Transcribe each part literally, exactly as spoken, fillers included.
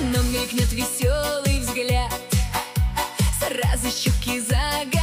Но мелькнет веселый взгляд, сразу щеки загорят,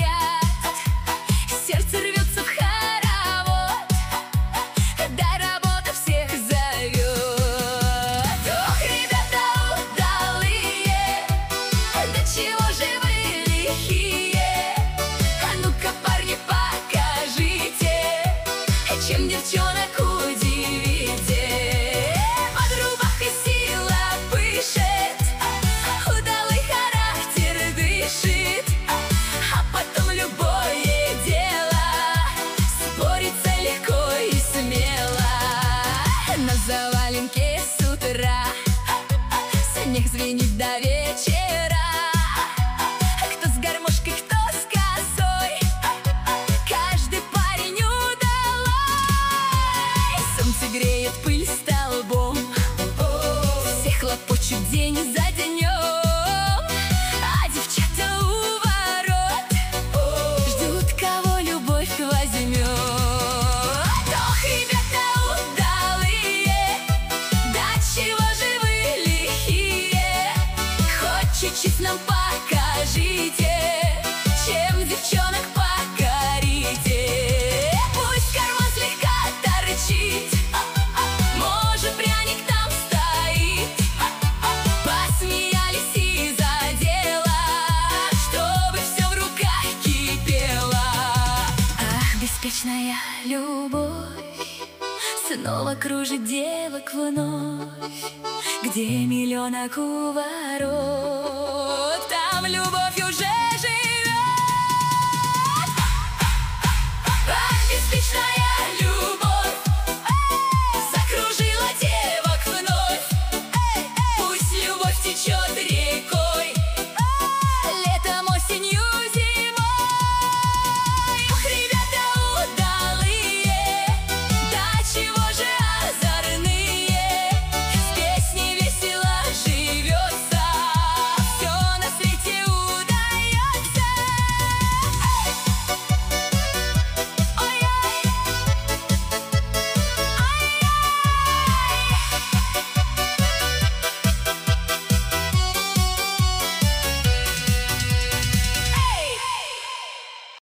сердце рвется в хоровод, да работа всех зовет. Ох, ребята удалые, до чего же вы лихие? А ну-ка, парни, покажите, чем девчонок удивите. Под рубахой сила пышет, удалый характер дышит, а потом любое дело спорится легко и смело. На заваленке с утра смех звенит до вечера. Кто с гармошкой, кто с косой, каждый парень удалой. Солнце греет пыль столбом, все хлопочут день за днем, а девчата у ворот ждут, кого любовь возьмет. Ох, ребята удалые, до чего же вы лихие? Хоть чуть-чуть нам покажите, чем девчонок покорите. Пусть карман слегка торчит, может, пряник там стоит. Посмеялись и за дело, чтобы все в руках кипело. Ах, беспечная любовь снова кружит девок вновь, где миллионок у ворот, там любовь уже живет. Ах, беспечная любовь